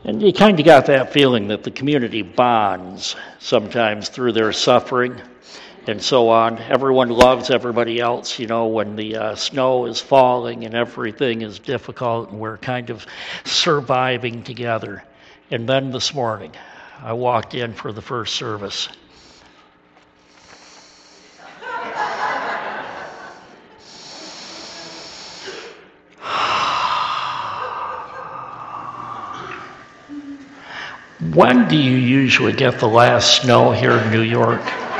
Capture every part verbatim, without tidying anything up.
And you kind of got that feeling that the community bonds sometimes through their suffering and so on. Everyone loves everybody else, you know, when the uh, snow is falling and everything is difficult and we're kind of surviving together. And then this morning, I walked in for the first service. When do you usually get the last snow here in New York?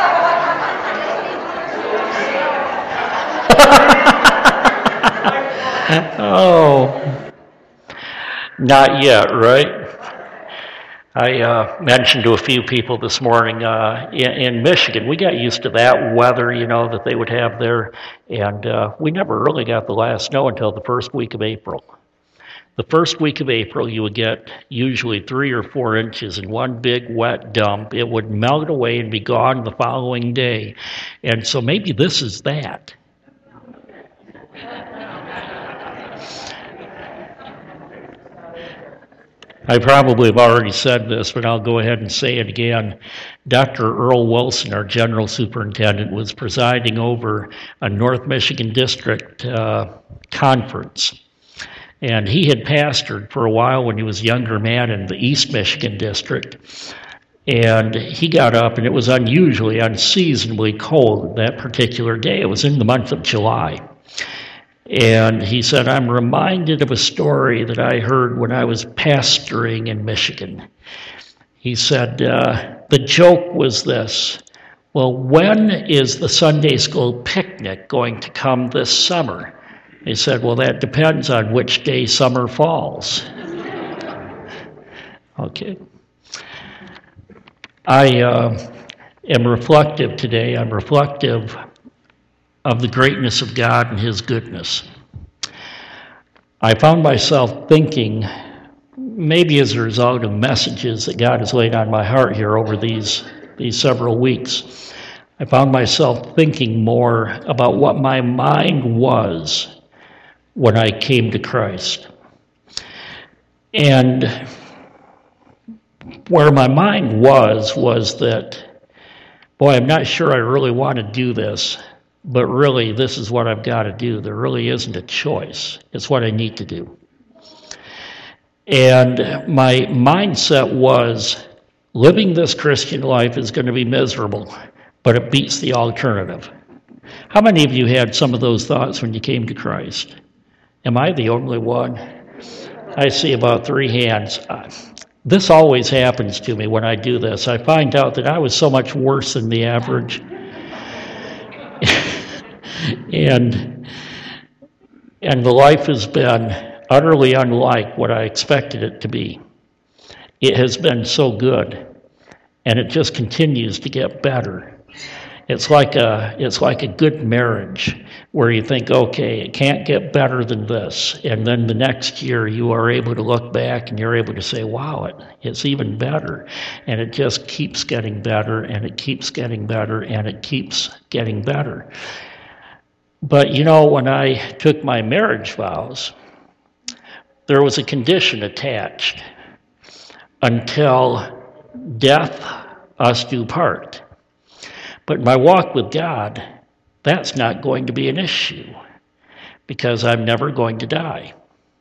Oh, not yet, right? I uh, mentioned to a few people this morning uh, in, in Michigan, we got used to that weather, you know, that they would have there, and uh, we never really got the last snow until the first week of April. The first week of April, you would get usually three or four inches in one big wet dump. It would melt away and be gone the following day. And so maybe this is that. I probably have already said this, but I'll go ahead and say it again. Doctor Earl Wilson, our general superintendent, was presiding over a North Michigan district uh, conference. And he had pastored for a while when he was a younger man in the East Michigan district. And he got up, and it was unusually, unseasonably cold that particular day. It was in the month of July. And he said, I'm reminded of a story that I heard when I was pastoring in Michigan. He said, uh, the joke was this: well, when is the Sunday school picnic going to come this summer? He said, well, that depends on which day summer falls. Okay. I uh, am reflective today. I'm reflective of the greatness of God and His goodness. I found myself thinking, maybe as a result of messages that God has laid on my heart here over these, these several weeks, I found myself thinking more about what my mind was when I came to Christ. And where my mind was, was that, boy, I'm not sure I really want to do this, but really this is what I've got to do. There really isn't a choice. It's what I need to do. And my mindset was, living this Christian life is going to be miserable, but it beats the alternative. How many of you had some of those thoughts when you came to Christ? Am I the only one? I see about three hands. Uh, this always happens to me when I do this. I find out that I was so much worse than the average. and, and the life has been utterly unlike what I expected it to be. It has been so good, and it just continues to get better. It's like a it's like a good marriage where you think, okay, it can't get better than this. And then the next year you are able to look back and you're able to say, wow, it, it's even better. And it just keeps getting better, and it keeps getting better, and it keeps getting better. But you know, when I took my marriage vows, there was a condition attached: until death us do part. But in my walk with God, that's not going to be an issue, because I'm never going to die.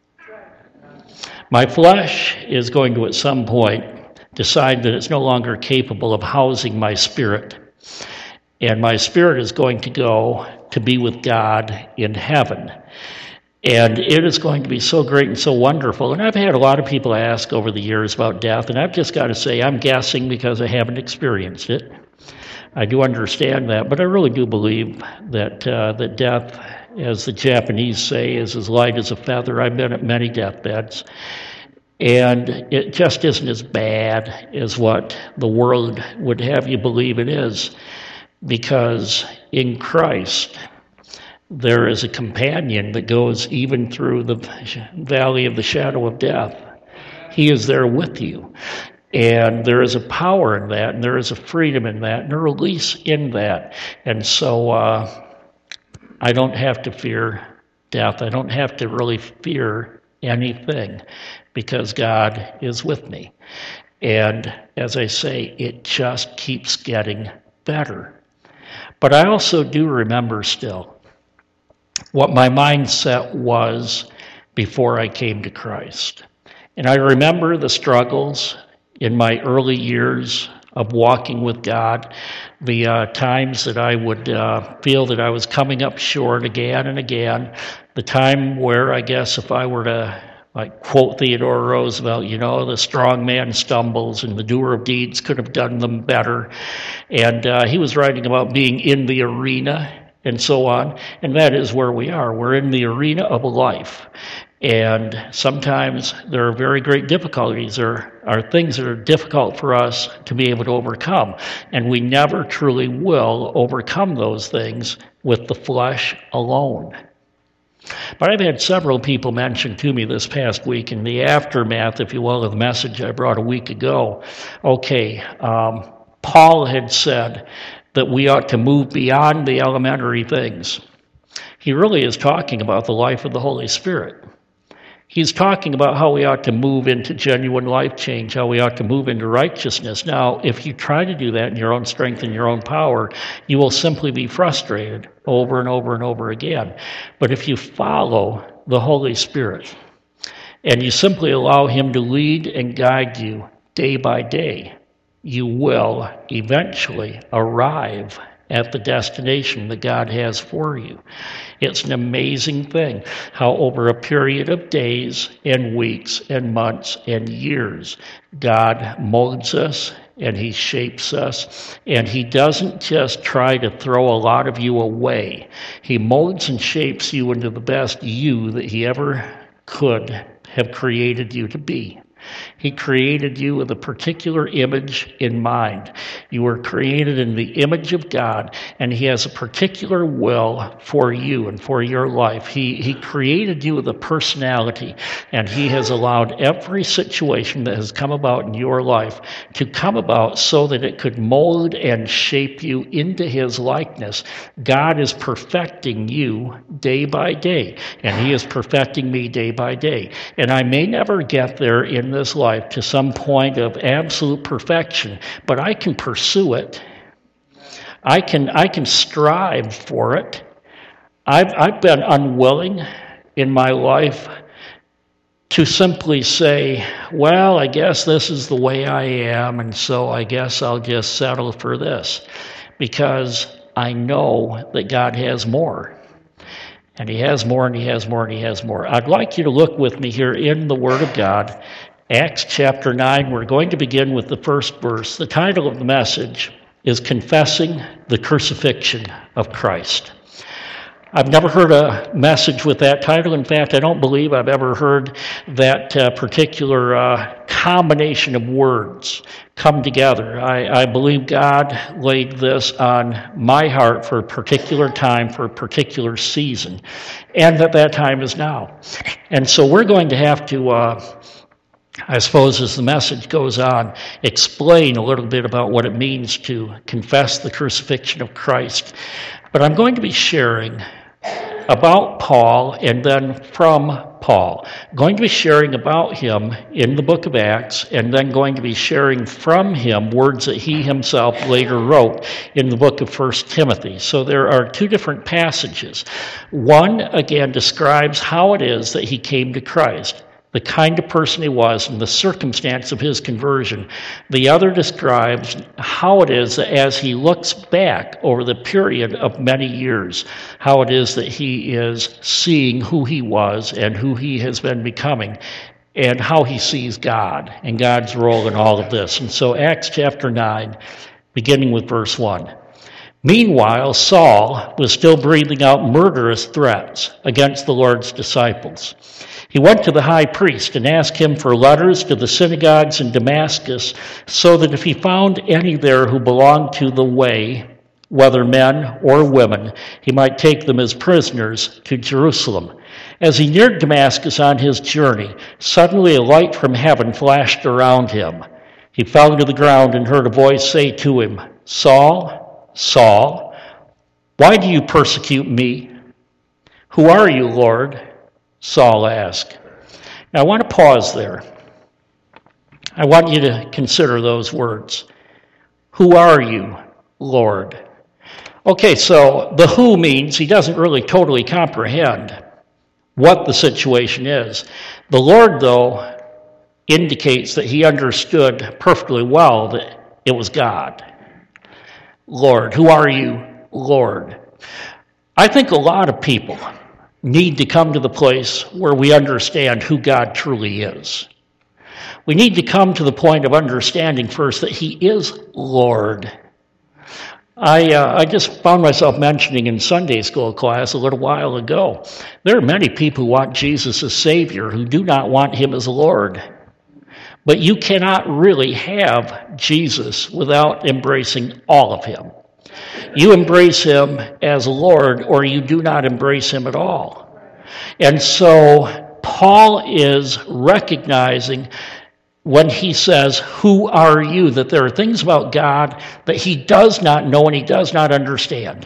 My flesh is going to, at some point, decide that it's no longer capable of housing my spirit. And my spirit is going to go to be with God in heaven. And it is going to be so great and so wonderful. And I've had a lot of people ask over the years about death, and I've just got to say, I'm guessing because I haven't experienced it. I do understand that, but I really do believe that uh, that death, as the Japanese say, is as light as a feather. I've been at many deathbeds, and it just isn't as bad as what the world would have you believe it is, because in Christ there is a companion that goes even through the valley of the shadow of death. He is there with you. And there is a power in that, and there is a freedom in that, and a release in that. And so uh, I don't have to fear death. I don't have to really fear anything because God is with me. And as I say, it just keeps getting better. But I also do remember still what my mindset was before I came to Christ. And I remember the struggles in my early years of walking with God, the uh, times that I would uh, feel that I was coming up short again and again, the time where I guess if I were to like quote Theodore Roosevelt, you know, the strong man stumbles and the doer of deeds could have done them better. And uh, he was writing about being in the arena and so on. And that is where we are. We're in the arena of life. And sometimes there are very great difficulties. There are things that are difficult for us to be able to overcome. And we never truly will overcome those things with the flesh alone. But I've had several people mention to me this past week in the aftermath, if you will, of the message I brought a week ago. Okay, um, Paul had said that we ought to move beyond the elementary things. He really is talking about the life of the Holy Spirit. He's talking about how we ought to move into genuine life change, how we ought to move into righteousness. Now, if you try to do that in your own strength and your own power, you will simply be frustrated over and over and over again. But if you follow the Holy Spirit and you simply allow Him to lead and guide you day by day, you will eventually arrive at the destination that God has for you. It's an amazing thing how over a period of days and weeks and months and years, God molds us and He shapes us, and He doesn't just try to throw a lot of you away. He molds and shapes you into the best you that He ever could have created you to be. He created you with a particular image in mind. You were created in the image of God, and He has a particular will for you and for your life. He, he created you with a personality, and He has allowed every situation that has come about in your life to come about so that it could mold and shape you into His likeness. God is perfecting you day by day, and He is perfecting me day by day. And I may never get there in this life to some point of absolute perfection, but I can pursue it. I can I can strive for it. I've I've been unwilling in my life to simply say, well, I guess this is the way I am, and so I guess I'll just settle for this, because I know that God has more. And He has more, and He has more, and He has more. I'd like you to look with me here in the Word of God, Acts chapter nine. We're going to begin with the first verse. The title of the message is Confessing the Crucifixion of Christ. I've never heard a message with that title. In fact, I don't believe I've ever heard that uh, particular uh, combination of words come together. I, I believe God laid this on my heart for a particular time, for a particular season, and that that time is now. And so we're going to have to, uh, I suppose as the message goes on, explain a little bit about what it means to confess the crucifixion of Christ. But I'm going to be sharing about Paul and then from Paul. I'm going to be sharing about him in the book of Acts, and then going to be sharing from him words that he himself later wrote in the book of First Timothy. So there are two different passages. One, again, describes how it is that he came to Christ, the kind of person he was, and the circumstance of his conversion. The other describes how it is that as he looks back over the period of many years, how it is that he is seeing who he was and who he has been becoming, and how he sees God and God's role in all of this. And so Acts chapter nine, beginning with verse one. Meanwhile, Saul was still breathing out murderous threats against the Lord's disciples. He went to the high priest and asked him for letters to the synagogues in Damascus, so that if he found any there who belonged to the way, whether men or women, he might take them as prisoners to Jerusalem. As he neared Damascus on his journey, suddenly a light from heaven flashed around him. He fell to the ground and heard a voice say to him, "Saul, Saul, why do you persecute me? Who are you, Lord?" Saul asked. Now, I want to pause there. I want you to consider those words. Who are you, Lord? Okay, so the who means he doesn't really totally comprehend what the situation is. The Lord, though, indicates that he understood perfectly well that it was God. Lord, who are you, Lord? I think a lot of people need to come to the place where we understand who God truly is. We need to come to the point of understanding first that he is Lord. I uh, I just found myself mentioning in Sunday school class a little while ago, there are many people who want Jesus as Savior who do not want him as Lord. But you cannot really have Jesus without embracing all of him. You embrace him as Lord, or you do not embrace him at all. And so Paul is recognizing when he says, who are you? That there are things about God that he does not know and he does not understand.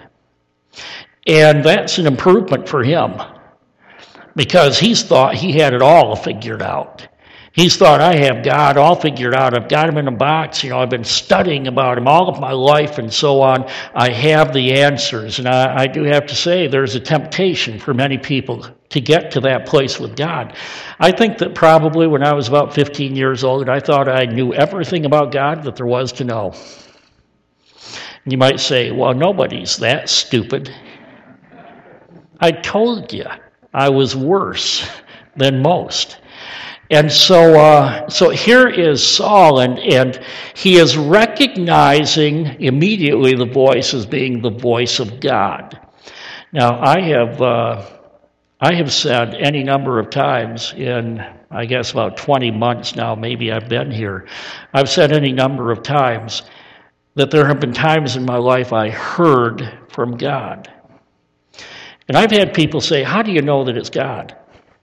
And that's an improvement for him because he's thought he had it all figured out. He's thought, I have God all figured out. I've got him in a box. You know, I've been studying about him all of my life and so on. I have the answers. And I, I do have to say there's a temptation for many people to get to that place with God. I think that probably when I was about fifteen years old, I thought I knew everything about God that there was to know. You might say, well, nobody's that stupid. I told you I was worse than most. And so uh, so here is Saul, and, and he is recognizing immediately the voice as being the voice of God. Now, I have uh, I have said any number of times in, I guess, about twenty months now, maybe I've been here, I've said any number of times that there have been times in my life I heard from God. And I've had people say, how do you know that it's God?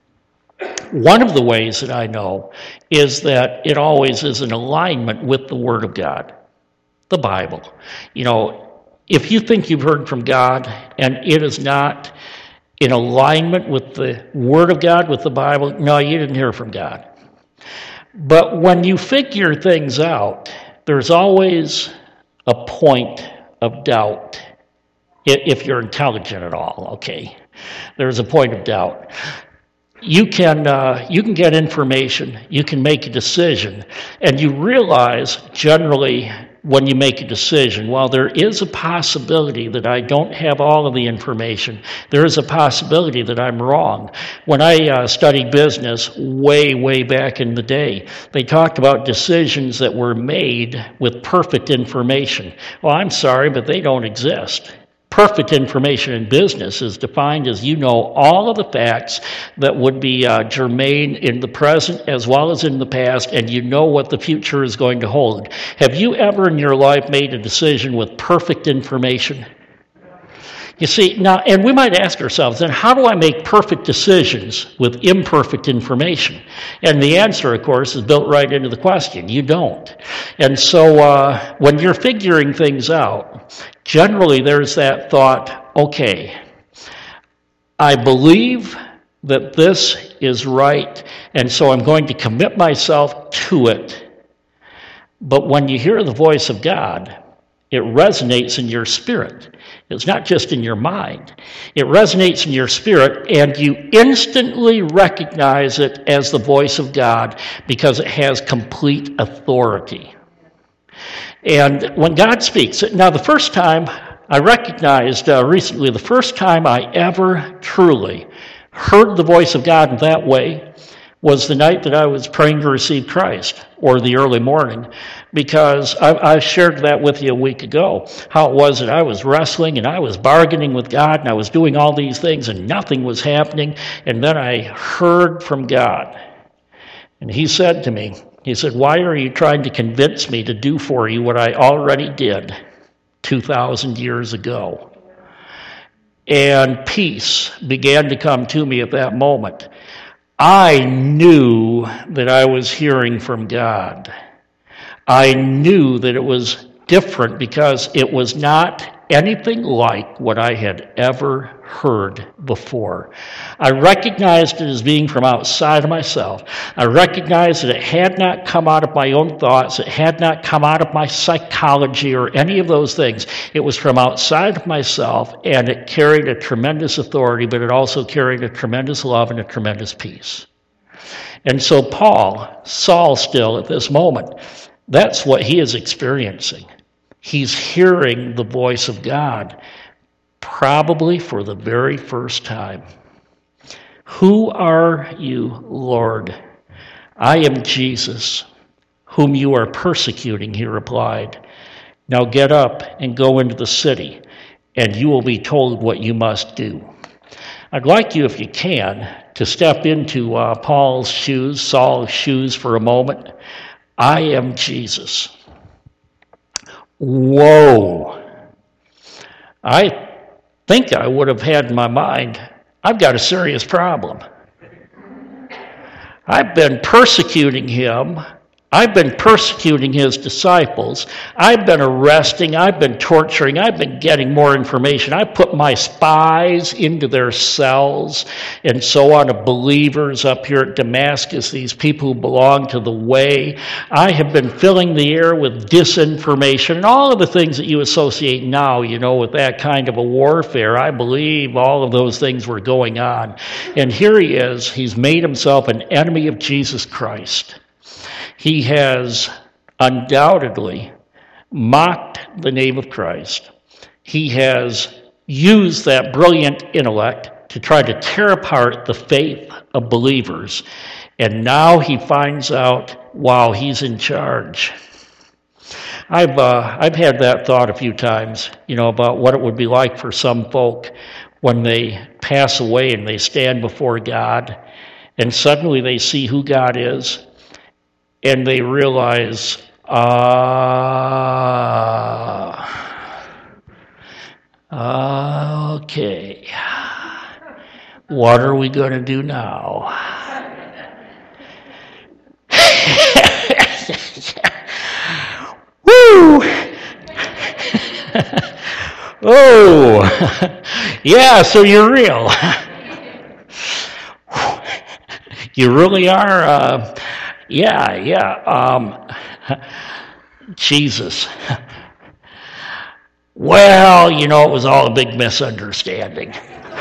One of the ways that I know is that it always is in alignment with the Word of God, the Bible. You know, if you think you've heard from God and it is not in alignment with the Word of God, with the Bible, no, you didn't hear from God. But when you figure things out, there's always a point of doubt, if you're intelligent at all, okay? There's a point of doubt. You can uh, you can get information, you can make a decision, and you realize generally when you make a decision, while there is a possibility that I don't have all of the information, there is a possibility that I'm wrong. When I uh, studied business way, way back in the day, they talked about decisions that were made with perfect information. Well, I'm sorry, but they don't exist. Perfect information in business is defined as you know all of the facts that would be uh, germane in the present as well as in the past, and you know what the future is going to hold. Have you ever in your life made a decision with perfect information? You see, now, and we might ask ourselves, then how do I make perfect decisions with imperfect information? And the answer, of course, is built right into the question. You don't. And so uh, when you're figuring things out, generally there's that thought, okay, I believe that this is right, and so I'm going to commit myself to it. But when you hear the voice of God, it resonates in your spirit. It's not just in your mind. It resonates in your spirit, and you instantly recognize it as the voice of God because it has complete authority. And when God speaks, now the first time I recognized uh, recently, the first time I ever truly heard the voice of God in that way was the night that I was praying to receive Christ, or the early morning, because I, I shared that with you a week ago, how it was that I was wrestling and I was bargaining with God and I was doing all these things and nothing was happening, and then I heard from God. And he said to me, he said, why are you trying to convince me to do for you what I already did two thousand years ago? And peace began to come to me at that moment. I knew that I was hearing from God. I knew that it was different because it was not anything like what I had ever heard before. I recognized it as being from outside of myself. I recognized that it had not come out of my own thoughts. It had not come out of my psychology or any of those things. It was from outside of myself, and it carried a tremendous authority, but it also carried a tremendous love and a tremendous peace. And so Paul, Saul still at this moment, that's what he is experiencing. He's hearing the voice of God, probably for the very first time. Who are you, Lord? I am Jesus, whom you are persecuting, he replied. Now get up and go into the city, and you will be told what you must do. I'd like you, if you can, to step into uh, Paul's shoes, Saul's shoes for a moment. I am Jesus. Whoa. I think I would have had in my mind, I've got a serious problem. I've been persecuting him. I've been persecuting his disciples. I've been arresting. I've been torturing. I've been getting more information. I put my spies into their cells and so on of believers up here at Damascus, these people who belong to the way. I have been filling the air with disinformation and all of the things that you associate now, you know, with that kind of a warfare. I believe all of those things were going on. And here he is. He's made himself an enemy of Jesus Christ. He has undoubtedly mocked the name of Christ. He has used that brilliant intellect to try to tear apart the faith of believers. And now he finds out, wow, he's in charge. I've uh, I've had that thought a few times, you know, about what it would be like for some folk when they pass away and they stand before God, and suddenly they see who God is. And they realize, ah, uh, okay, what are we going to do now? Woo! Oh, yeah, so you're real. You really are... Uh, Yeah, yeah. Um, Jesus. Well, you know, it was all a big misunderstanding.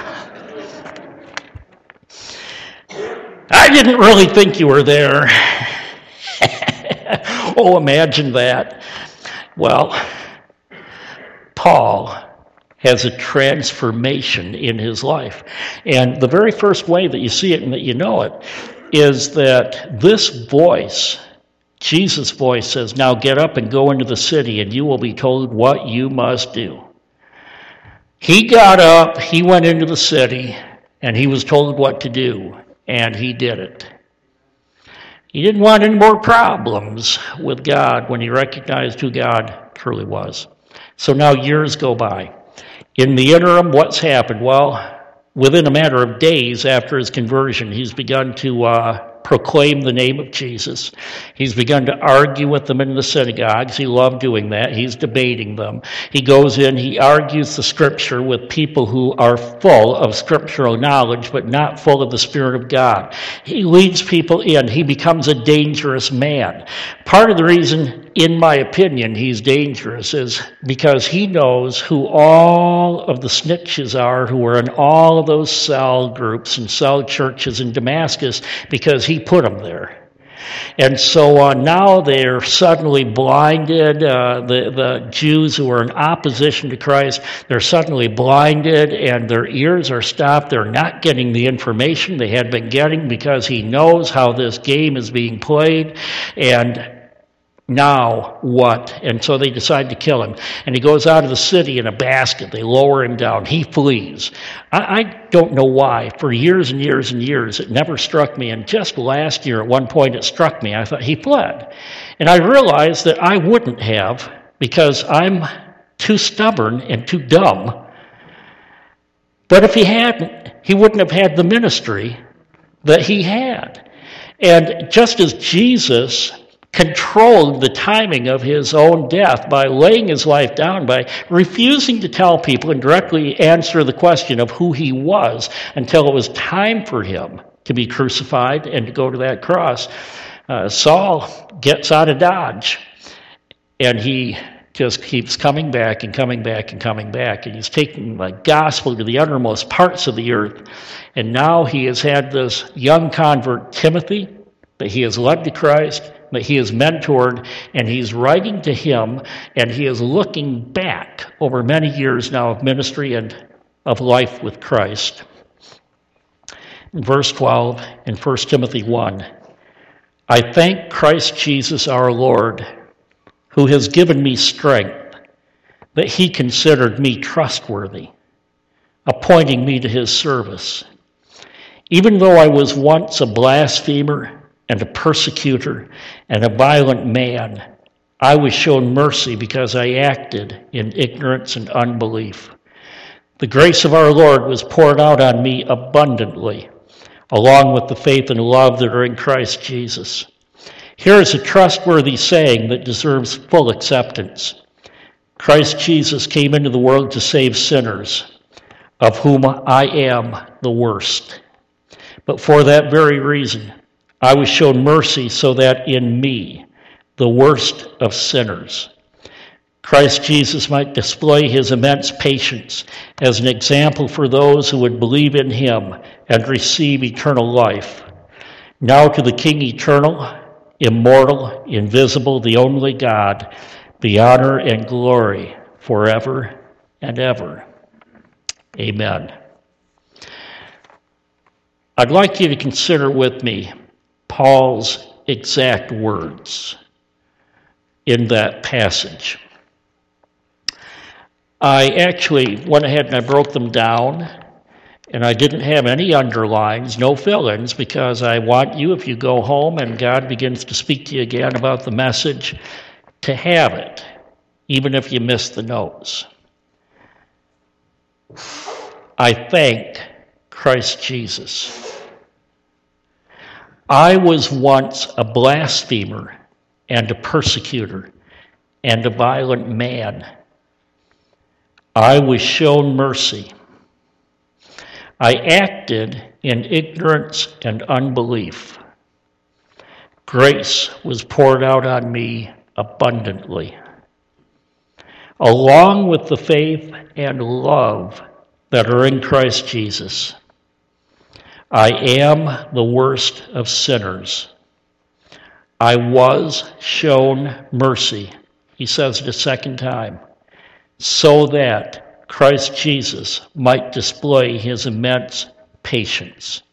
I didn't really think you were there. Oh, imagine that. Well, Paul has a transformation in his life. And the very first way that you see it and that you know it is that this voice, Jesus' voice, says, now get up and go into the city, and you will be told what you must do. He got up, he went into the city, and he was told what to do, and he did it. He didn't want any more problems with God when he recognized who God truly was. So now years go by. In the interim, what's happened? Well, within a matter of days after his conversion, he's begun to uh, proclaim the name of Jesus. He's begun to argue with them in the synagogues. He loved doing that. He's debating them. He goes in, he argues the scripture with people who are full of scriptural knowledge, but not full of the Spirit of God. He leads people in. He becomes a dangerous man. Part of the reason, in my opinion, he's dangerous is because he knows who all of the snitches are who are in all of those cell groups and cell churches in Damascus, because he put them there. And so uh, now they're suddenly blinded. Uh, the, the Jews who are in opposition to Christ, they're suddenly blinded and their ears are stopped. They're not getting the information they had been getting because he knows how this game is being played. And now what? And so they decide to kill him. And he goes out of the city in a basket. They lower him down. He flees. I, I don't know why. For years and years and years, it never struck me. And just last year, at one point, it struck me. I thought, he fled. And I realized that I wouldn't have, because I'm too stubborn and too dumb. But if he hadn't, he wouldn't have had the ministry that he had. And just as Jesus controlled the timing of his own death by laying his life down, by refusing to tell people and directly answer the question of who he was until it was time for him to be crucified and to go to that cross. Uh, Saul gets out of Dodge, and he just keeps coming back and coming back and coming back, and he's taking the gospel to the uttermost parts of the earth. And now he has had this young convert, Timothy, that he has led to Christ, that he has mentored, and he's writing to him, and he is looking back over many years now of ministry and of life with Christ. In verse twelve in First Timothy one, I thank Christ Jesus our Lord, who has given me strength, that he considered me trustworthy, appointing me to his service. Even though I was once a blasphemer and a persecutor and a violent man, I was shown mercy because I acted in ignorance and unbelief. The grace of our Lord was poured out on me abundantly, along with the faith and love that are in Christ Jesus. Here is a trustworthy saying that deserves full acceptance. Christ Jesus came into the world to save sinners, of whom I am the worst. But for that very reason, I was shown mercy so that in me, the worst of sinners, Christ Jesus might display his immense patience as an example for those who would believe in him and receive eternal life. Now to the King eternal, immortal, invisible, the only God, be honor and glory forever and ever. Amen. I'd like you to consider with me Paul's exact words in that passage. I actually went ahead and I broke them down, and I didn't have any underlines, no fill-ins, because I want you, if you go home and God begins to speak to you again about the message, to have it, even if you miss the notes. I thank Christ Jesus. I was once a blasphemer and a persecutor and a violent man. I was shown mercy. I acted in ignorance and unbelief. Grace was poured out on me abundantly, along with the faith and love that are in Christ Jesus. I am the worst of sinners. I was shown mercy, he says it a second time, so that Christ Jesus might display his immense patience.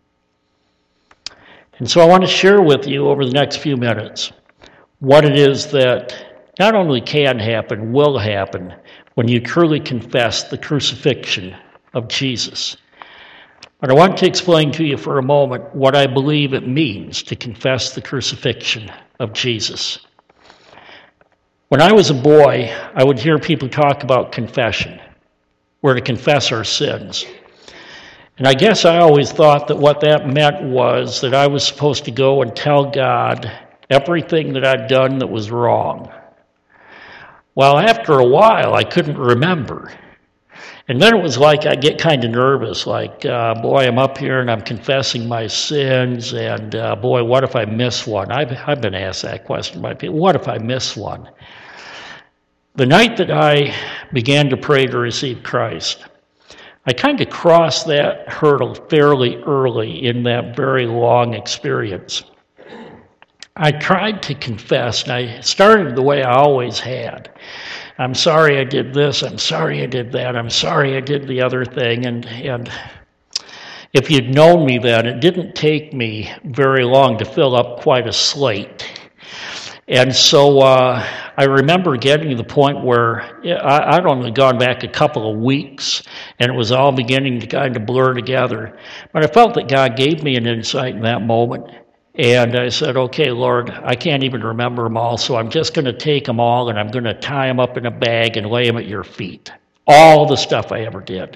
And so I want to share with you over the next few minutes what it is that not only can happen, will happen when you truly confess the crucifixion of Jesus. But I want to explain to you for a moment what I believe it means to confess the crucifixion of Jesus. When I was a boy, I would hear people talk about confession. We're to confess our sins. And I guess I always thought that what that meant was that I was supposed to go and tell God everything that I'd done that was wrong. Well, after a while, I couldn't remember. And then it was like I get kind of nervous, like, uh, boy, I'm up here and I'm confessing my sins, and uh, boy, what if I miss one? I've, I've been asked that question by people. What if I miss one? The night that I began to pray to receive Christ, I kind of crossed that hurdle fairly early in that very long experience. I tried to confess, and I started the way I always had. I'm sorry I did this, I'm sorry I did that, I'm sorry I did the other thing, and and if you'd known me then, it didn't take me very long to fill up quite a slate. And so uh, I remember getting to the point where I, I'd only gone back a couple of weeks, and it was all beginning to kind of blur together. But I felt that God gave me an insight in that moment. And I said, okay, Lord, I can't even remember them all, so I'm just going to take them all and I'm going to tie them up in a bag and lay them at your feet. All the stuff I ever did.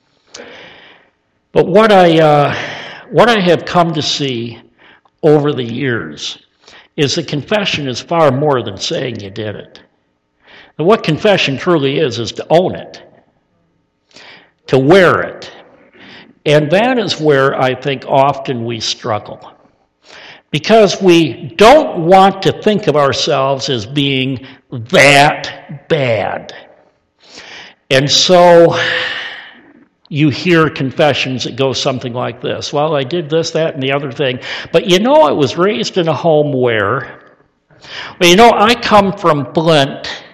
But what I, uh, what I have come to see over the years is that confession is far more than saying you did it. And what confession truly is, is to own it, to wear it. And that is where I think often we struggle. Because we don't want to think of ourselves as being that bad. And so you hear confessions that go something like this. Well, I did this, that, and the other thing. But you know, I was raised in a home where, well, you know, I come from Flint.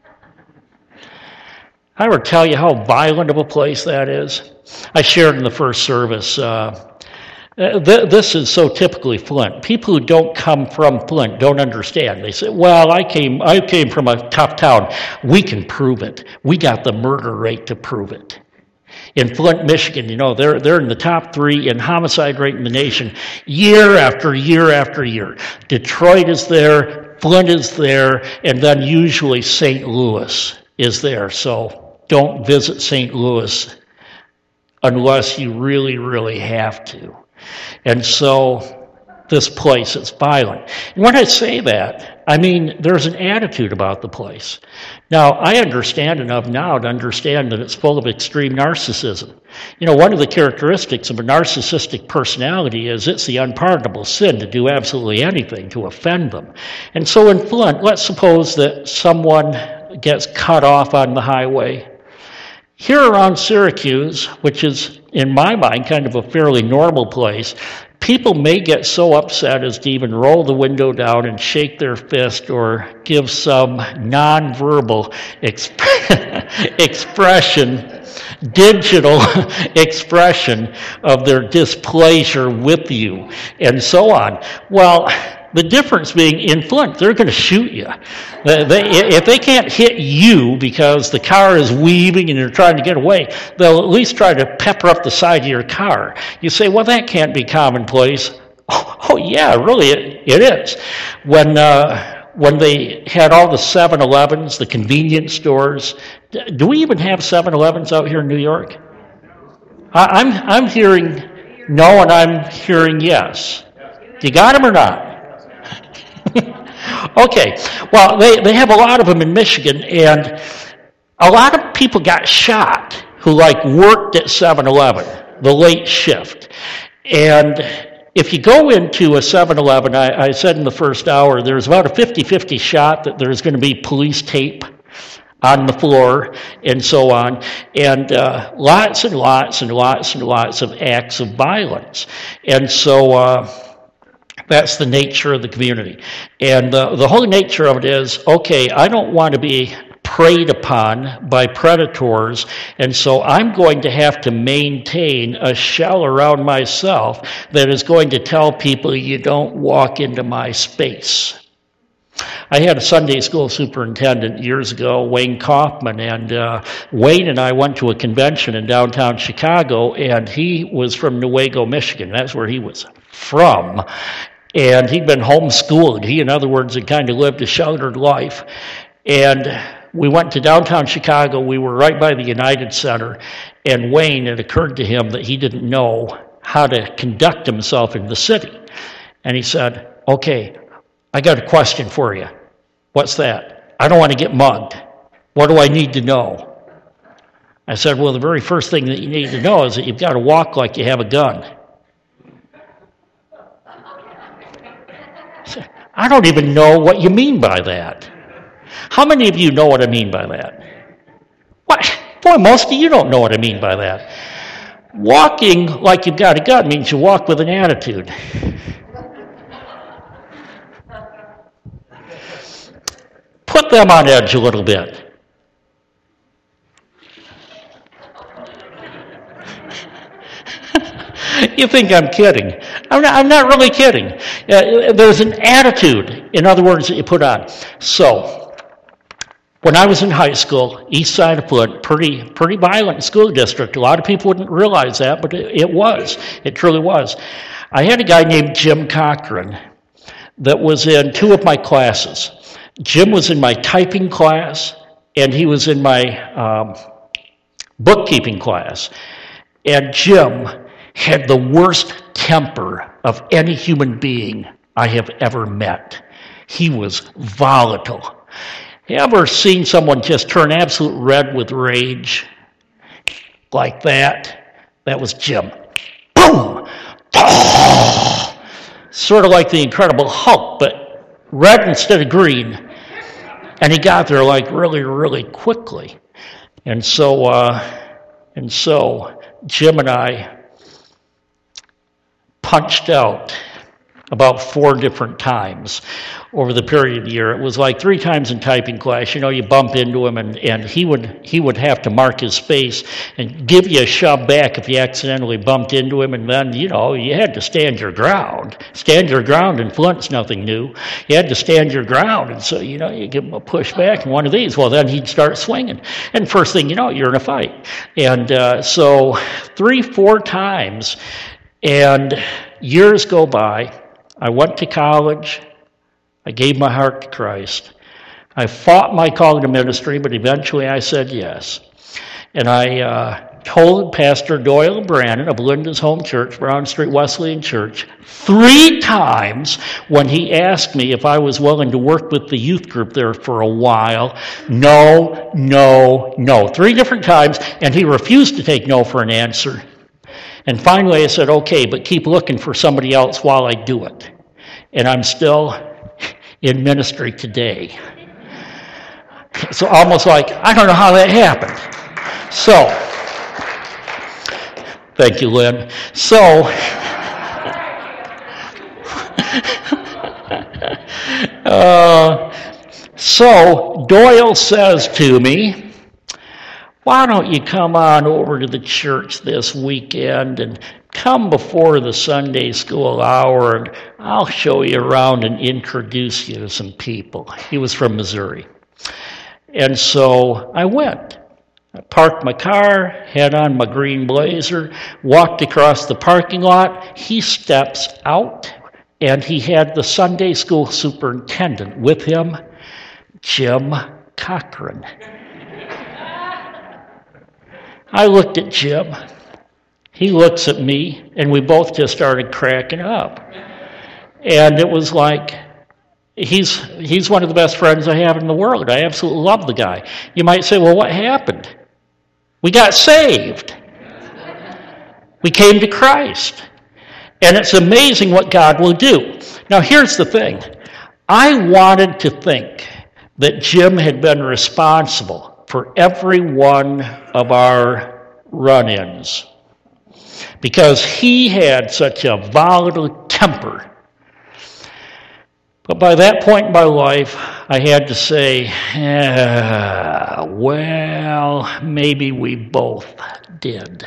I ever tell you how violent of a place that is? I shared in the first service, uh, th- this is so typically Flint. People who don't come from Flint don't understand. They say, well, I came, I came from a tough town. We can prove it. We got the murder rate to prove it. In Flint, Michigan, you know, they're they're in the top three in homicide rate in the nation year after year after year. Detroit is there, Flint is there, and then usually Saint Louis is there. So don't visit Saint Louis unless you really, really have to. And so this place is violent. And when I say that, I mean there's an attitude about the place. Now, I understand enough now to understand that it's full of extreme narcissism. You know, one of the characteristics of a narcissistic personality is it's the unpardonable sin to do absolutely anything to offend them. And so in Flint, let's suppose that someone gets cut off on the highway. Here around Syracuse, which is in my mind kind of a fairly normal place, people may get so upset as to even roll the window down and shake their fist or give some nonverbal exp- expression, digital expression of their displeasure with you, and so on. Well, the difference being in Flint, they're going to shoot you. They, they, if they can't hit you because the car is weaving and you're trying to get away, they'll at least try to pepper up the side of your car. You say, well, that can't be commonplace. Oh, oh yeah, really, it, it is. When uh, when they had all the seven elevens, the convenience stores, do we even have seven elevens out here in New York? I, I'm I'm hearing no, and I'm hearing yes. You got them or not? Okay, well, they, they have a lot of them in Michigan, and a lot of people got shot who, like, worked at seven eleven, the late shift. And if you go into a seven eleven, I, I said in the first hour, there's about a fifty-fifty shot that there's going to be police tape on the floor and so on, and uh, lots and lots and lots and lots of acts of violence. And so... Uh, That's the nature of the community. And uh, the whole nature of it is, okay, I don't want to be preyed upon by predators, and so I'm going to have to maintain a shell around myself that is going to tell people you don't walk into my space. I had a Sunday school superintendent years ago, Wayne Kaufman, and uh, Wayne and I went to a convention in downtown Chicago, and he was from Newaygo, Michigan. That's where he was from. And he'd been homeschooled. He, in other words, had kind of lived a sheltered life. And we went to downtown Chicago. We were right by the United Center. And Wayne, it occurred to him that he didn't know how to conduct himself in the city. And he said, okay, I got a question for you. What's that? I don't want to get mugged. What do I need to know? I said, well, the very first thing that you need to know is that you've got to walk like you have a gun. I don't even know what you mean by that. How many of you know what I mean by that? What? Boy, most of you don't know what I mean by that. Walking like you've got a gun means you walk with an attitude. Put them on edge a little bit. You think I'm kidding. I'm not, I'm not really kidding. Uh, there's an attitude, in other words, that you put on. So, when I was in high school, east side of Flint, pretty pretty violent school district. A lot of people wouldn't realize that, but it, it was. It truly was. I had a guy named Jim Cochran that was in two of my classes. Jim was in my typing class, and he was in my um, bookkeeping class. And Jim had the worst temper of any human being I have ever met. He was volatile. You ever seen someone just turn absolute red with rage? Like that? That was Jim. Boom! Sort of like the Incredible Hulk, but red instead of green. And he got there like really, really quickly. And so, uh, and so Jim and I punched out about four different times over the period of the year. It was like three times in typing class. You know, you bump into him, and, and he would he would have to mark his space and give you a shove back if you accidentally bumped into him. And then, you know, you had to stand your ground. Stand your ground in Flint's nothing new. You had to stand your ground, and so, you know, you give him a push back and one of these. Well, then he'd start swinging. And first thing you know, you're in a fight. And uh, so three, four times, and years go by. I went to college. I gave my heart to Christ. I fought my calling to ministry, but eventually I said yes. And I uh, told Pastor Doyle Brannon of Linda's Home Church, Brown Street Wesleyan Church, three times when he asked me if I was willing to work with the youth group there for a while. No, no, no. Three different times, and he refused to take no for an answer. And finally I said, okay, but keep looking for somebody else while I do it. And I'm still in ministry today. It's almost like, I don't know how that happened. So, thank you, Lynn. So, uh, so Doyle says to me, why don't you come on over to the church this weekend and come before the Sunday school hour, and I'll show you around and introduce you to some people. He was from Missouri. And so I went. I parked my car, had on my green blazer, walked across the parking lot. He steps out, and he had the Sunday school superintendent with him, Jim Cochran. I looked at Jim. He looks at me, and we both just started cracking up. And it was like, he's he's one of the best friends I have in the world. I absolutely love the guy. You might say, well, what happened? We got saved. We came to Christ. And it's amazing what God will do. Now, here's the thing. I wanted to think that Jim had been responsible for every one of our run-ins, because he had such a volatile temper. But by that point in my life, I had to say, eh, well, maybe we both did.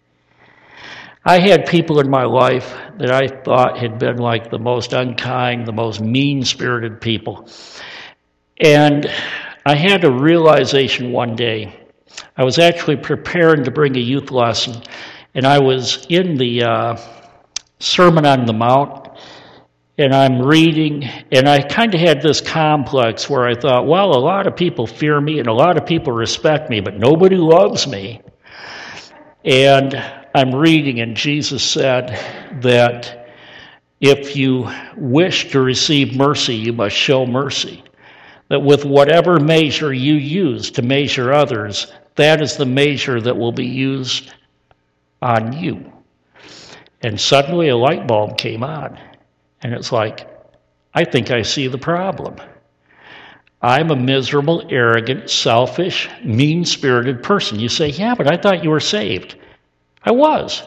I had people in my life that I thought had been like the most unkind, the most mean-spirited people. And I had a realization one day. I was actually preparing to bring a youth lesson, and I was in the uh, Sermon on the Mount, and I'm reading, and I kind of had this complex where I thought, well, a lot of people fear me, and a lot of people respect me, but nobody loves me. And I'm reading, and Jesus said that if you wish to receive mercy, you must show mercy. That with whatever measure you use to measure others, that is the measure that will be used on you. And suddenly a light bulb came on. And it's like, I think I see the problem. I'm a miserable, arrogant, selfish, mean-spirited person. You say, yeah, but I thought you were saved. I was.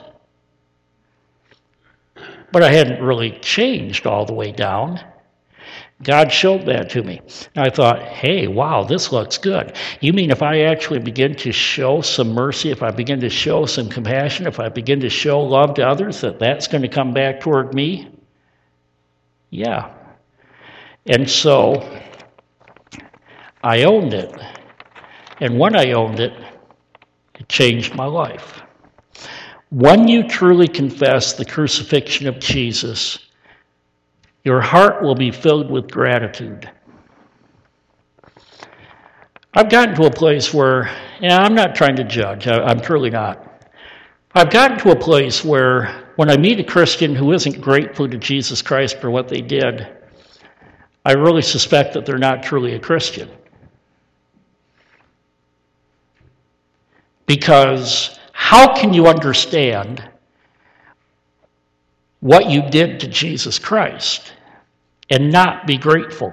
But I hadn't really changed all the way down. God showed that to me. And I thought, hey, wow, this looks good. You mean if I actually begin to show some mercy, if I begin to show some compassion, if I begin to show love to others, that that's going to come back toward me? Yeah. And so I owned it. And when I owned it, it changed my life. When you truly confess the crucifixion of Jesus, your heart will be filled with gratitude. I've gotten to a place where, yeah, I'm not trying to judge. I, I'm truly not. I've gotten to a place where when I meet a Christian who isn't grateful to Jesus Christ for what they did, I really suspect that they're not truly a Christian. Because how can you understand what you did to Jesus Christ and not be grateful?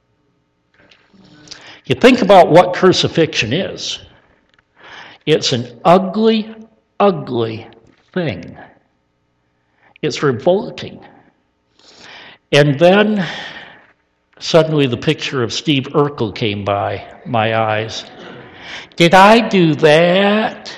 You think about what crucifixion is. It's an ugly, ugly thing. It's revolting. And then suddenly the picture of Steve Urkel came by my eyes. Did I do that?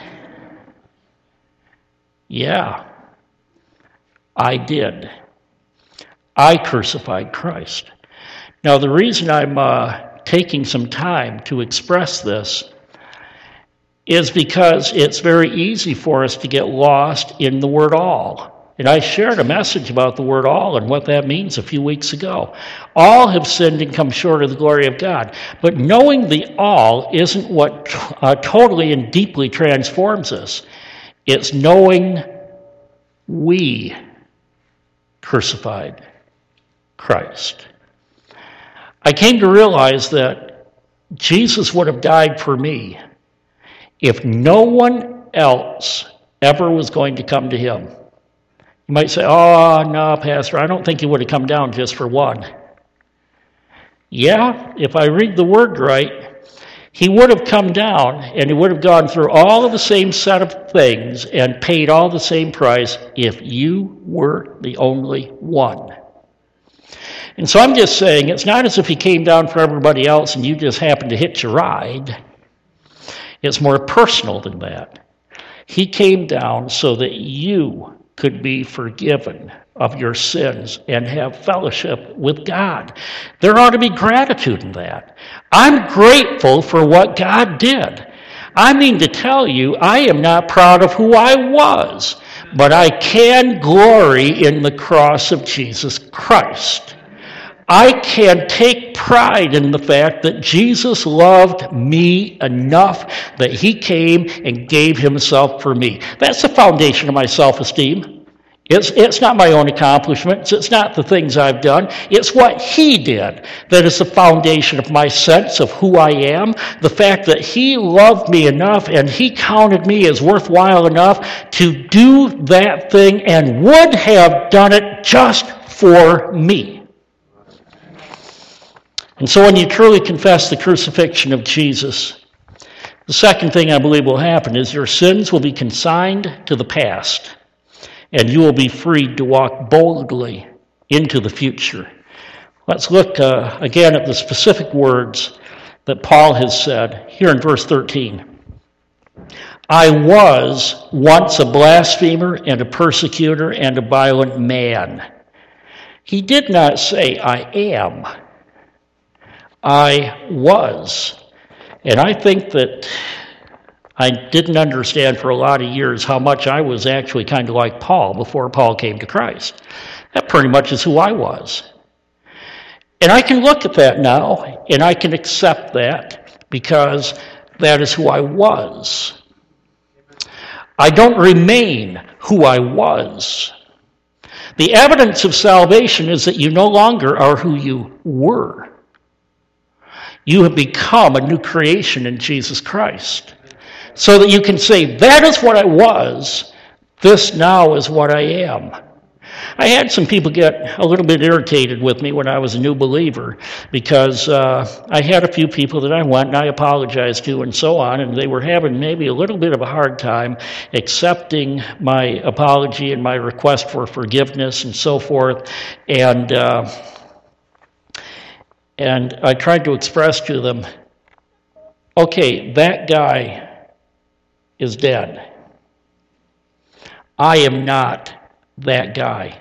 Yeah, I did. I crucified Christ. Now, the reason I'm uh, taking some time to express this is because it's very easy for us to get lost in the word all. And I shared a message about the word all and what that means a few weeks ago. All have sinned and come short of the glory of God. But knowing the all isn't what uh, totally and deeply transforms us. It's knowing we crucified Christ. I came to realize that Jesus would have died for me if no one else ever was going to come to him. You might say, oh, no, Pastor, I don't think he would have come down just for one. Yeah, if I read the word right, he would have come down and he would have gone through all of the same set of things and paid all the same price if you were the only one. And so I'm just saying, it's not as if he came down for everybody else and you just happened to hitch a ride. It's more personal than that. He came down so that you could be forgiven of your sins and have fellowship with God. There ought to be gratitude in that. I'm grateful for what God did. I mean to tell you, I am not proud of who I was, but I can glory in the cross of Jesus Christ. I can take pride in the fact that Jesus loved me enough that he came and gave himself for me. That's the foundation of my self-esteem. It's, it's not my own accomplishments. It's not the things I've done. It's what he did that is the foundation of my sense of who I am. The fact that he loved me enough and he counted me as worthwhile enough to do that thing and would have done it just for me. And so when you truly confess the crucifixion of Jesus, the second thing I believe will happen is your sins will be consigned to the past, and you will be freed to walk boldly into the future. Let's look uh, again at the specific words that Paul has said here in verse thirteen. I was once a blasphemer and a persecutor and a violent man. He did not say, I am. I was. And I think that I didn't understand for a lot of years how much I was actually kind of like Paul before Paul came to Christ. That pretty much is who I was. And I can look at that now, and I can accept that because that is who I was. I don't remain who I was. The evidence of salvation is that you no longer are who you were. You have become a new creation in Jesus Christ. So that you can say, that is what I was, this now is what I am. I had some people get a little bit irritated with me when I was a new believer because uh, I had a few people that I went and I apologized to and so on, and they were having maybe a little bit of a hard time accepting my apology and my request for forgiveness and so forth. And uh, and I tried to express to them, okay, that guy is dead. I am not that guy.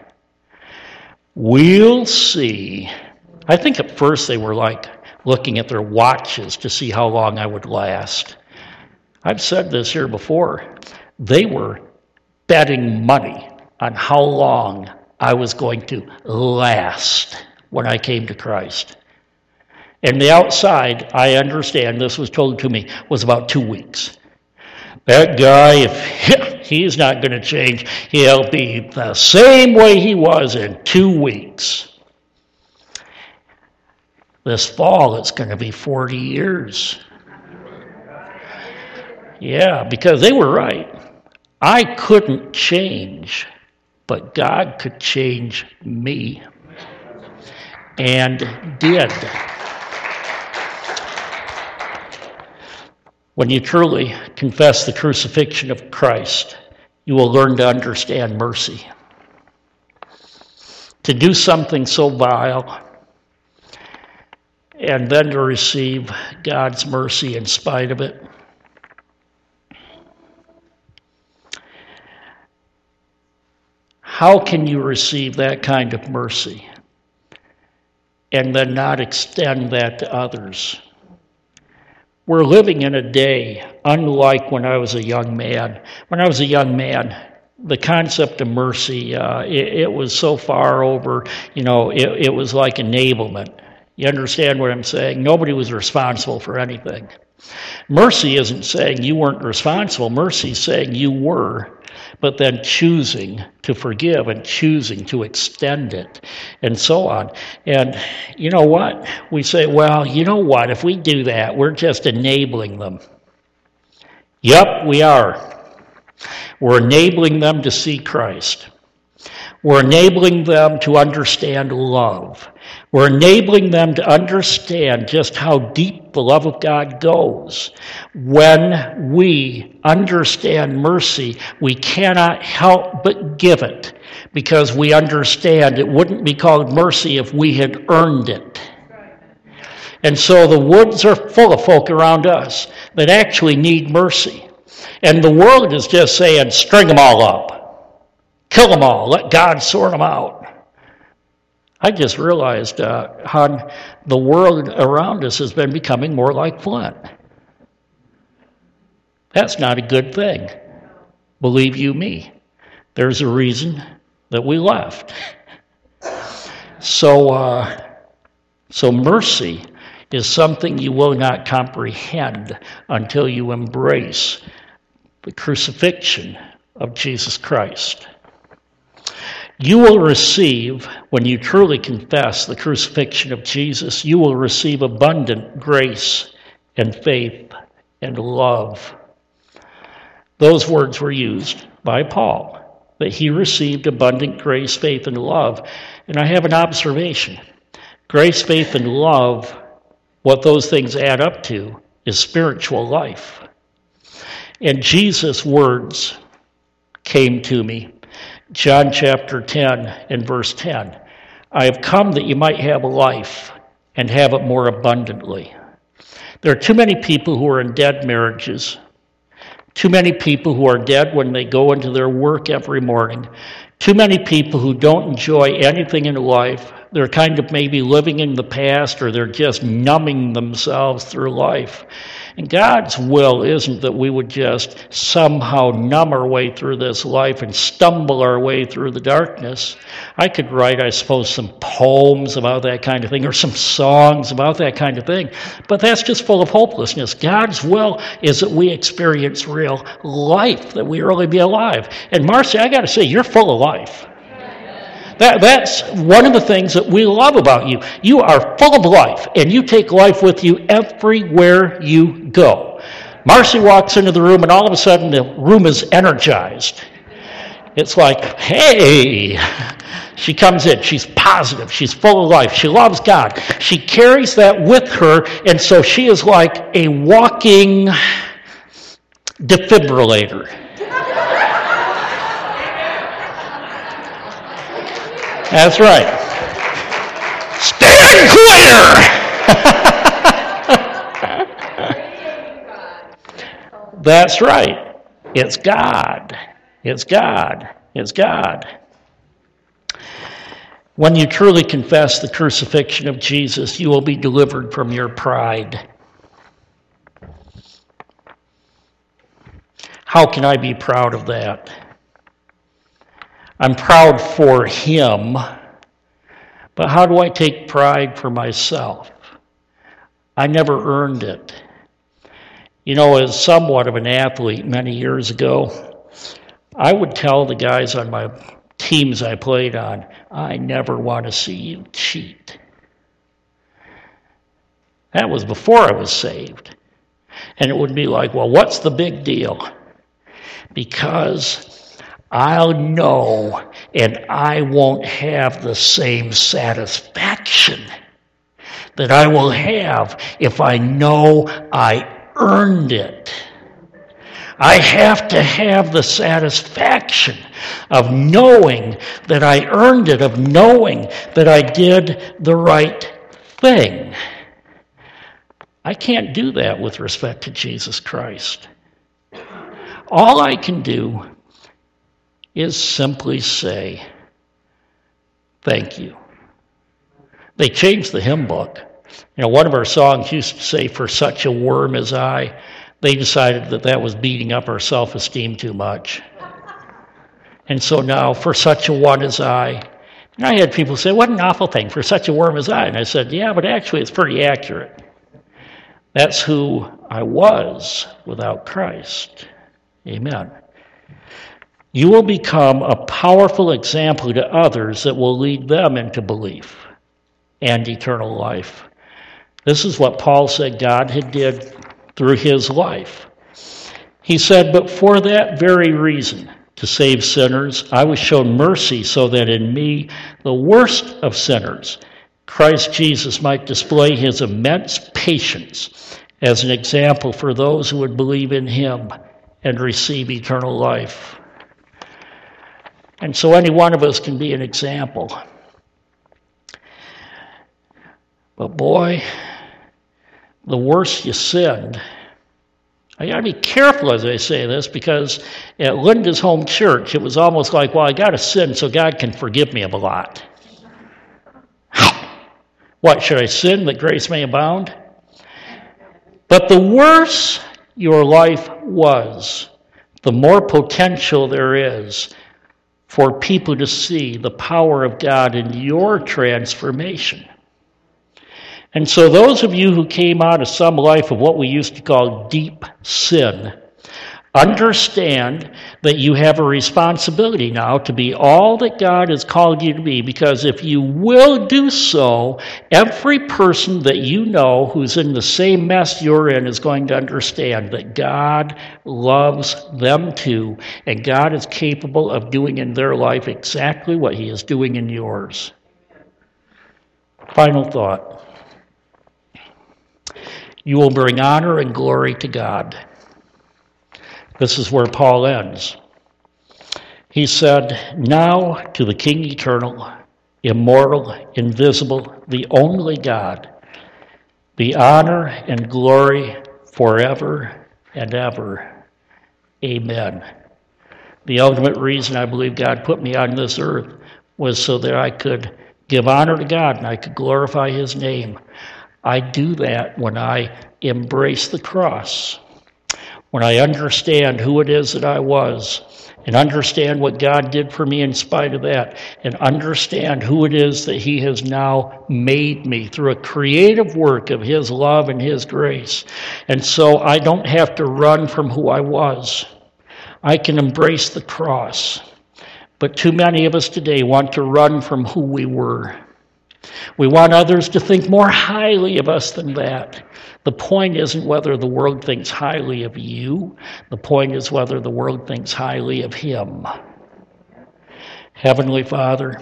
We'll see. I think at first they were like looking at their watches to see how long I would last. I've said this here before. They were betting money on how long I was going to last when I came to Christ. And the outside, I understand, this was told to me, was about two weeks. That guy, if he's not going to change, he'll be the same way he was in two weeks. This fall, it's going to be forty years. Yeah, because they were right. I couldn't change, but God could change me. And did. When you truly confess the crucifixion of Christ, you will learn to understand mercy. To do something so vile, and then to receive God's mercy in spite of it. How can you receive that kind of mercy and then not extend that to others? We're living in a day unlike when I was a young man. When I was a young man, the concept of mercy, uh, it, it was so far over, you know, it, it was like enablement. You understand what I'm saying? Nobody was responsible for anything. Mercy isn't saying you weren't responsible. Mercy is saying you were, but then choosing to forgive and choosing to extend it and so on. And you know what? We say, well, you know what? If we do that, we're just enabling them. Yep, we are. We're enabling them to see Christ. We're enabling them to understand love. We're enabling them to understand just how deep the love of God goes. When we understand mercy, we cannot help but give it because we understand it wouldn't be called mercy if we had earned it. And so the woods are full of folk around us that actually need mercy. And the world is just saying, string them all up. Kill them all. Let God sort them out. I just realized, uh, how the world around us has been becoming more like Flint. That's not a good thing. Believe you me. There's a reason that we left. So, uh, so mercy is something you will not comprehend until you embrace the crucifixion of Jesus Christ. You will receive, when you truly confess the crucifixion of Jesus, you will receive abundant grace and faith and love. Those words were used by Paul, that he received abundant grace, faith, and love. And I have an observation. Grace, faith, and love, what those things add up to is spiritual life. And Jesus' words came to me. John chapter ten and verse ten. I have come that you might have life and have it more abundantly. There are too many people who are in dead marriages, too many people who are dead when they go into their work every morning, too many people who don't enjoy anything in life. They're kind of maybe living in the past, or they're just numbing themselves through life. And God's will isn't that we would just somehow numb our way through this life and stumble our way through the darkness. I could write, I suppose, some poems about that kind of thing, or some songs about that kind of thing, but that's just full of hopelessness. God's will is that we experience real life, that we really be alive. And Marcy, I got to say, you're full of life. That, that's one of the things that we love about you. You are full of life, and you take life with you everywhere you go. Marcy walks into the room, and all of a sudden the room is energized. It's like, hey, she comes in. She's positive. She's full of life. She loves God. She carries that with her, and so she is like a walking defibrillator. That's right. Stand clear! That's right. It's God. It's God. It's God. When you truly confess the crucifixion of Jesus, you will be delivered from your pride. How can I be proud of that? I'm proud for him, but how do I take pride for myself? I never earned it. You know, as somewhat of an athlete many years ago, I would tell the guys on my teams I played on, I never want to see you cheat. That was before I was saved. And it would be like, well, what's the big deal? Because I'll know and I won't have the same satisfaction that I will have if I know I earned it. I have to have the satisfaction of knowing that I earned it, of knowing that I did the right thing. I can't do that with respect to Jesus Christ. All I can do is simply say, thank you. They changed the hymn book. You know, one of our songs used to say, for such a worm as I. They decided that that was beating up our self-esteem too much. And so now, for such a one as I. And I had people say, what an awful thing, for such a worm as I. And I said, yeah, but actually it's pretty accurate. That's who I was without Christ. Amen. You will become a powerful example to others that will lead them into belief and eternal life. This is what Paul said God had did through his life. He said, but for that very reason, to save sinners, I was shown mercy so that in me, the worst of sinners, Christ Jesus might display his immense patience as an example for those who would believe in him and receive eternal life. And so any one of us can be an example. But boy, the worse you sinned, I got to be careful as I say this, because at Linda's home church, it was almost like, well, I got to sin so God can forgive me of a lot. What, should I sin that grace may abound? But the worse your life was, the more potential there is for people to see the power of God in your transformation. And so those of you who came out of some life of what we used to call deep sin, understand that you have a responsibility now to be all that God has called you to be, because if you will do so, every person that you know who's in the same mess you're in is going to understand that God loves them too, and God is capable of doing in their life exactly what he is doing in yours. Final thought. You will bring honor and glory to God. This is where Paul ends. He said, now to the King eternal, immortal, invisible, the only God, be honor and glory forever and ever. Amen. The ultimate reason I believe God put me on this earth was so that I could give honor to God and I could glorify his name. I do that when I embrace the cross, when I understand who it is that I was, and understand what God did for me in spite of that, and understand who it is that he has now made me through a creative work of his love and his grace. And so I don't have to run from who I was. I can embrace the cross. But too many of us today want to run from who we were. We want others to think more highly of us than that. The point isn't whether the world thinks highly of you. The point is whether the world thinks highly of him. Heavenly Father,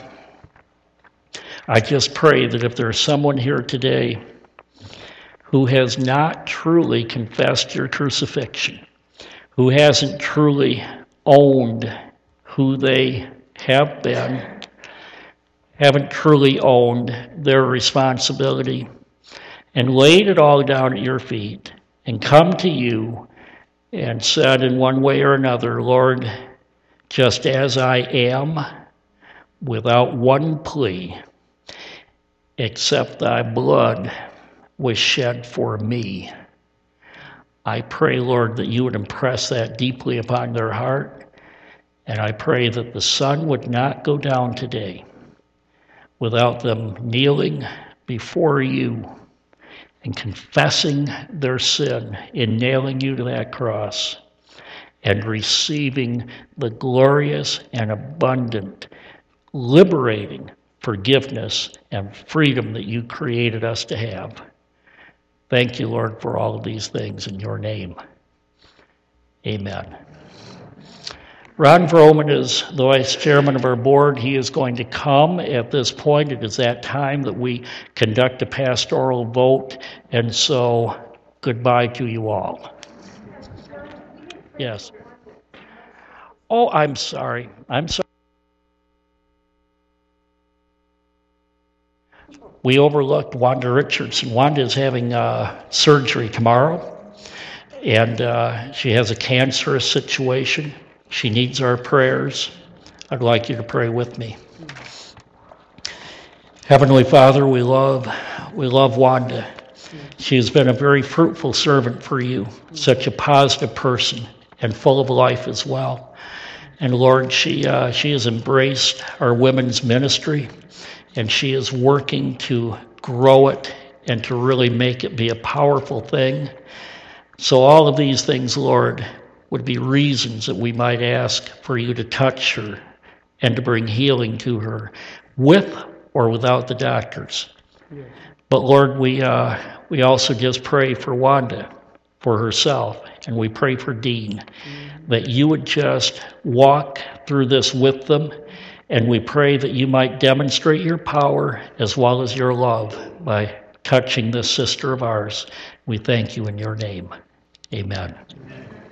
I just pray that if there's someone here today who has not truly confessed your crucifixion, who hasn't truly owned who they have been, haven't truly owned their responsibility, and laid it all down at your feet, and come to you and said in one way or another, Lord, just as I am, without one plea, except thy blood was shed for me. I pray, Lord, that you would impress that deeply upon their heart, and I pray that the sun would not go down today without them kneeling before you and confessing their sin in nailing you to that cross and receiving the glorious and abundant, liberating forgiveness and freedom that you created us to have. Thank you, Lord, for all of these things in your name. Amen. Ron Vroman is the vice chairman of our board. He is going to come at this point. It is that time that we conduct a pastoral vote, and so goodbye to you all. Yes. Oh, I'm sorry. I'm sorry. We overlooked Wanda Richardson. Wanda is having uh, surgery tomorrow, and uh, she has a cancerous situation. She needs our prayers. I'd like you to pray with me. Heavenly Father, we love, we love Wanda. She has been a very fruitful servant for you, such a positive person and full of life as well. And Lord, she uh, she has embraced our women's ministry, and she is working to grow it and to really make it be a powerful thing. So all of these things, Lord, would be reasons that we might ask for you to touch her and to bring healing to her, with or without the doctors. Yes. But Lord, we uh, we also just pray for Wanda, for herself, and we pray for Dean, mm-hmm. that you would just walk through this with them, and we pray that you might demonstrate your power as well as your love by touching this sister of ours. We thank you in your name. Amen.